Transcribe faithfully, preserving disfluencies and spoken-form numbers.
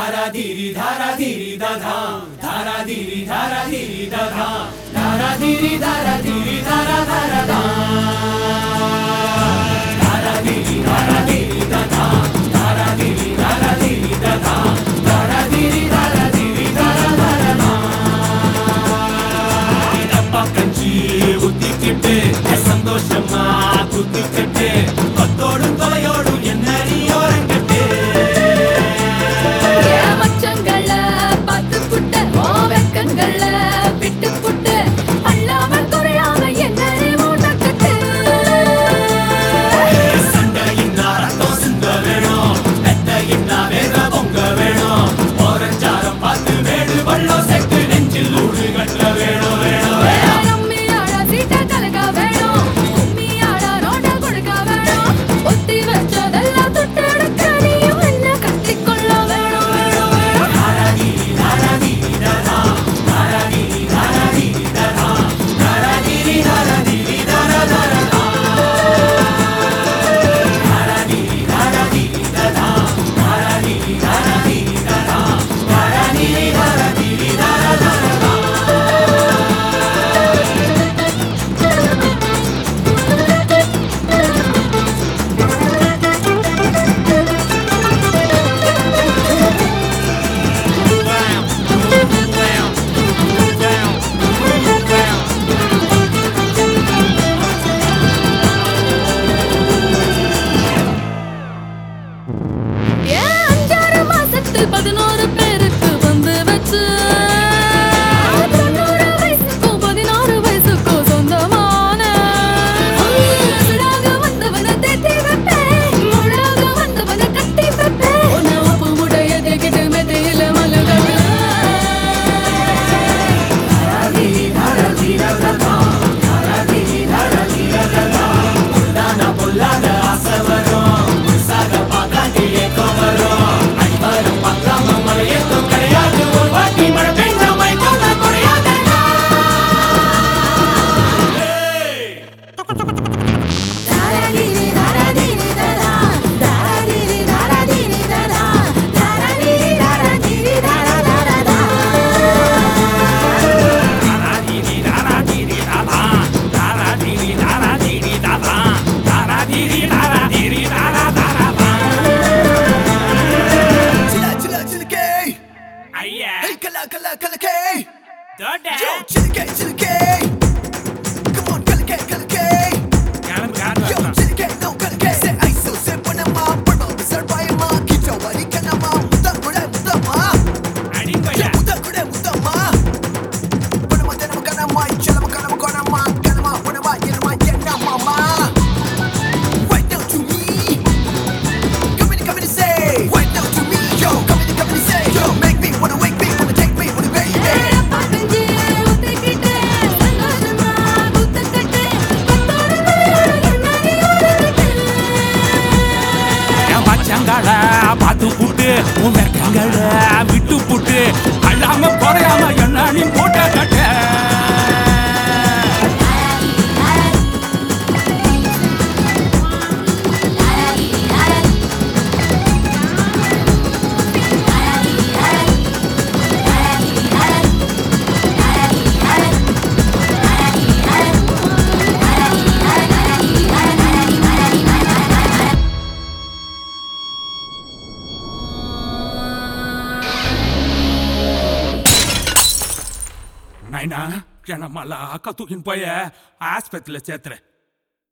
धारा धीरी धारा धीरी दधा धारा धीरी धारा धीरी दधा धारा धीरी धारा धीरी धारा धारा धा धारा धीरी धारा धीरी दधा धारा धीरी धारा धीरी दधा धारा धीरी धारा धीरी धारा धारा धा डब्बा कंची ஊத்திக்கிட்டு சந்தோஷமா குத்திக்கிட்டு கொத்தோடும் தொலையோடும் என்ன நீ ஓரங்கட்டு மச்சங்கள பார்த்து புட்ட ஓ வெக்கங்கள விட்டு புட்டு அல்லாம குறையாம என்ன நீ மூட்டக்கட்டு சண்டையின்னா ரத்தம் சிந்த வேணும் வெட்டையின்னா வேற பொங்க வேணும் ஓரஞ்சாரம் பார்த்து வேடு வள்ளம் செட்டு நெஞ்சில் ஊடு கட்ட வேணும் வேணும் வேணும் நம்மியாட சீட்ட கலக்க வேணும் உம்மியாட ரோட கொடுக்க வேணும் ஒத்தி வச்சதெல்லாம் தொட்டெடுக்க நீயும் என்ன கட்டிக்கொள்ள வேணும் வேணும் வேணும் धारा धीरी धारा धीरी दधा धारा धीरी धारा धीरी दधा धारा धीरी धारा धीरी धारा धारा धा धारा धीरी धारा धीरी दधा धारा धीरी धारा धीरी दधा धारा धीरी धारा धीरी धारा धारा धा ஏன் அஞ்சாறு மாசத்தில் பதினோரு பேருக்கு வந்து வச்சு தொண்ணூறு வயசுக்கும் பதினாறு வயசுக்கும் சொந்தமான சுடாக வந்தவனை தேத்தி வைப்பேன் முழாக வந்தவனை கட்டி வைப்பேன் உன்னை உப்பு முடைய தேக்கிட்டு மெத்தையில மல்லுகட்டு धारा धीरी धारा धीरा दधा धारा धीरी धारा धीरा दधा புல்லான பொல்லாத ஆசை வரும் முழுசாக பார்க்காட்டி ஏக்கம் வரும் அடிவாரம் பார்க்காம மழை ஏக்கம் கிடையாது ஒரு வாட்டி மழை பெய்ஞ்சா மயக்கம் தான் குறையாதடா. ஏய் தாராதீரி தாராதீரி தரா தாராதீரி தாராதீரி தரா தாராதீரி தாராதீரி தாரா தாரா தா धारा धीरी धारा धीरी दधा धारा धीरी धारा धीरी दधा धारा धीरी धारा धीरी धारा धारा धा Chilla, chilla, chilla, gay. ஐயா Hey, kala, kala, kala, gay. தோட்ட Yo, chilla, gay, chilla, gay. Come on, kala, gay, kala, gay. கிளம்பு காட்டு Yo, chilla, gay, no, kala, gay. Say, I so say, panama, panama, bisar, bayama, kita, wali, kanama, muda, kuda, mudama. அடிங்கய்யா Yeah, muda, kuda, mudama. Panama, tanama, kanama, chalama, kanama, kanama, kanama, panama, yanama, yanama, ma. Right now to me. Come in, come in and say. Right now to me, yo. Come in, come in and say. Yo, make me wanna wake me, wanna take me, wanna baby. பாக்கஞ்சே ஒத்திக்கிட்டு சந்தோஷமா குத்தக்கட்டு கொத்தோட மலையோட என்ன நீ ஓடிக்கிட்டு என் மச்சங்கள பார்த்து புட்டு உன் வெக்கங்கள விட்டு புட்டு அல்லாம குறையாம என்ன நீ போட்ட கட்ட நைனா என்ன மல்லா அக்கா தூக்கின்னு போய் ஆஸ்பத்திரியில சேர்த்துறேன்